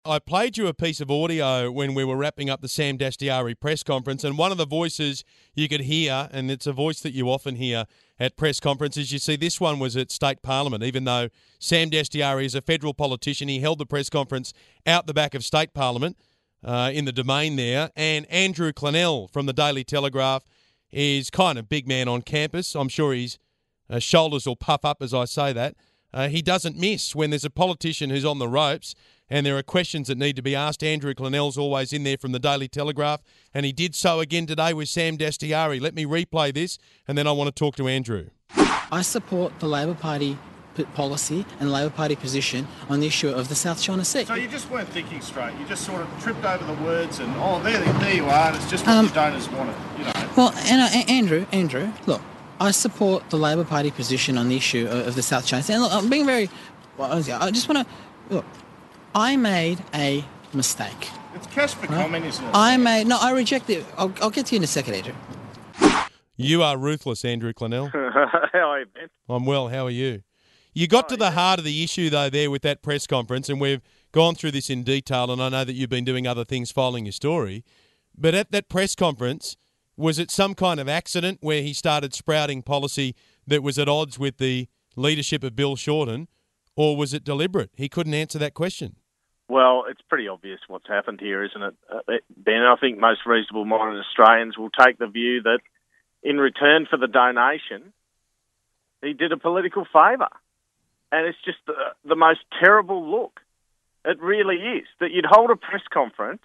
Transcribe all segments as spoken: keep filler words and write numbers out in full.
I played you a piece of audio when we were wrapping up the Sam Dastyari press conference, and one of the voices you could hear, and it's a voice that you often hear at press conferences, you see this one was at State Parliament, even though Sam Dastyari is a federal politician. He held the press conference out the back of State Parliament uh, in the Domain there, and Andrew Clennell from the Daily Telegraph is kind of big man on campus. I'm sure his uh, shoulders will puff up as I say that. Uh, he doesn't miss when there's a politician who's on the ropes and there are questions that need to be asked. Andrew Clennell's always in there from the Daily Telegraph, and he did so again today with Sam Dastyari. Let me replay this, and then I want to talk to Andrew. I support the Labor Party p- policy and the Labor Party position on the issue of the South China Sea. So you just weren't thinking straight. You just sort of tripped over the words and, oh, there, there you are, and it's just what Um, the donors wanted, you know. Well, and, uh, Andrew, Andrew, look, I support the Labor Party position on the issue of, of the South China Sea. And look, I'm being very... Well, I just want to... Look, I made a mistake. It's cash for Right? comment, isn't it? I made... No, I reject it. I'll, I'll get to you in a second, Andrew. You are ruthless, Andrew Clennell. How are you, Ben? I'm well. How are you? You got to the heart of the issue, though, there with that press conference, and we've gone through this in detail, and I know that you've been doing other things following your story. But at that press conference, was it some kind of accident where he started sprouting policy that was at odds with the leadership of Bill Shorten, or was it deliberate? He couldn't answer that question. Well, it's pretty obvious what's happened here, isn't it, uh, Ben? I think most reasonable-minded Australians will take the view that in return for the donation, he did a political favour. And it's just the, the most terrible look. It really is. That you'd hold a press conference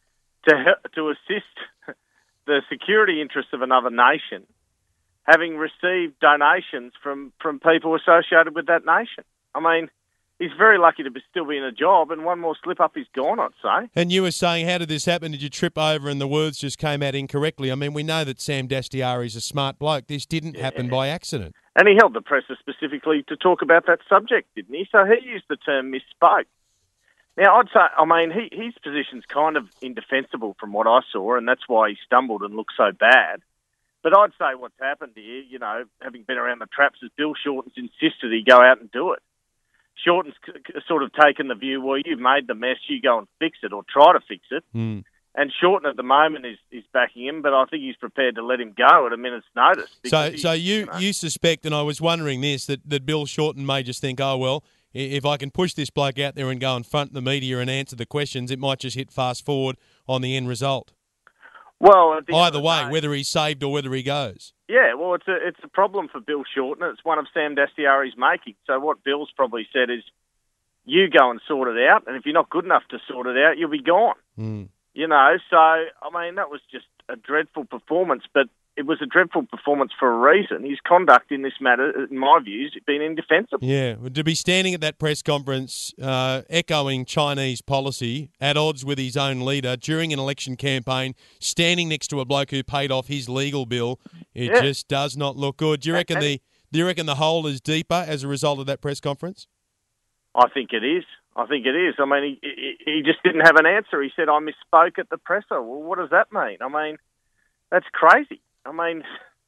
to to assist the security interests of another nation, having received donations from, from people associated with that nation. I mean, he's very lucky to be, still be in a job, and one more slip-up, he's gone, I'd say. And you were saying, how did this happen? Did you trip over and the words just came out incorrectly? I mean, we know that Sam Dastyari is a smart bloke. This didn't Yeah. happen by accident. And he held the presser specifically to talk about that subject, didn't he? So he used the term misspoke. Now, I'd say, I mean, he, his position's kind of indefensible from what I saw, and that's why he stumbled and looked so bad. But I'd say what's happened here, you know, having been around the traps, is Bill Shorten's insisted he go out and do it. Shorten's sort of taken the view, well, you've made the mess, you go and fix it or try to fix it. Mm. And Shorten at the moment is, is backing him, but I think he's prepared to let him go at a minute's notice. So, he, so you, you, know, you suspect, and I was wondering this, that, that Bill Shorten may just think, oh, well, i- if I can push this bloke out there and go and front the media and answer the questions, it might just hit fast forward on the end result. well, at the end Either of the way, day- whether he's saved or whether he goes. Yeah, well, it's a it's a problem for Bill Shorten. It's one of Sam Dastyari's making. So what Bill's probably said is, you go and sort it out, and if you're not good enough to sort it out, you'll be gone. Mm. You know, so, I mean, that was just a dreadful performance, but it was a dreadful performance for a reason. His conduct in this matter, in my view, has been indefensible. Yeah, to be standing at that press conference uh, echoing Chinese policy at odds with his own leader during an election campaign, standing next to a bloke who paid off his legal bill, it Yeah. just does not look good. Do you reckon And- the do you reckon the hole is deeper as a result of that press conference? I think it is. I think it is. I mean, he, he, he just didn't have an answer. He said, I misspoke at the presser. Well, what does that mean? I mean, that's crazy. I mean,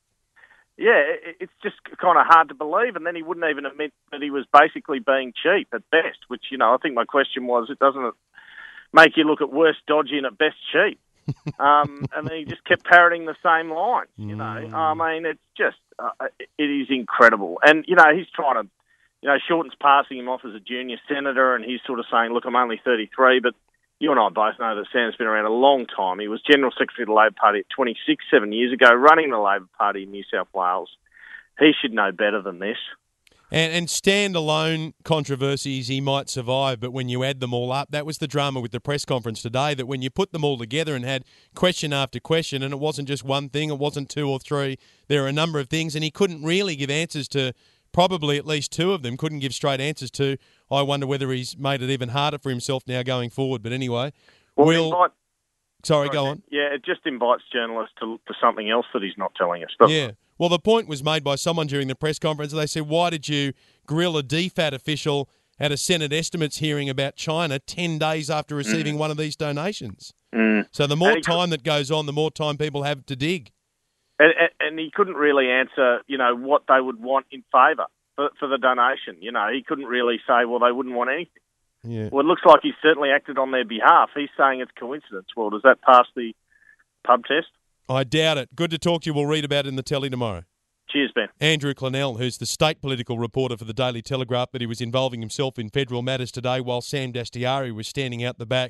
yeah, it, it's just kind of hard to believe. And then he wouldn't even admit that he was basically being cheap at best, which, you know, I think my question was, it doesn't make you look at worst dodgy and at best cheap. um, and then he just kept parroting the same lines, you know. I mean, it's just, uh, it is incredible. And, you know, he's trying to, you know, Shorten's passing him off as a junior senator, and he's sort of saying, look, I'm only thirty-three, but you and I both know that Sam's been around a long time. He was General Secretary of the Labor Party at twenty-six, seven years ago, running the Labor Party in New South Wales. He should know better than this. And, and standalone controversies he might survive, but when you add them all up, that was the drama with the press conference today, that when you put them all together and had question after question, and it wasn't just one thing, it wasn't two or three, there are a number of things, and he couldn't really give answers to probably at least two of them, couldn't give straight answers to. I wonder whether he's made it even harder for himself now going forward. But anyway, Well, we'll... invite, Sorry, go on. Yeah, it just invites journalists to to something else that he's not telling us. doesn't Yeah. it? Well, the point was made by someone during the press conference. They said, why did you grill a D FAT official at a Senate estimates hearing about China ten days after receiving mm. one of these donations? Mm. So the more time could, that goes on, the more time people have to dig. And, and he couldn't really answer, you know, what they would want in favour for, for the donation. You know, he couldn't really say, well, they wouldn't want anything. Yeah. Well, it looks like he's certainly acted on their behalf. He's saying it's coincidence. Well, does that pass the pub test? I doubt it. Good to talk to you. We'll read about it in the telly tomorrow. Cheers, Ben. Andrew Clennell, who's the state political reporter for the Daily Telegraph, but he was involving himself in federal matters today while Sam Dastyari was standing out the back.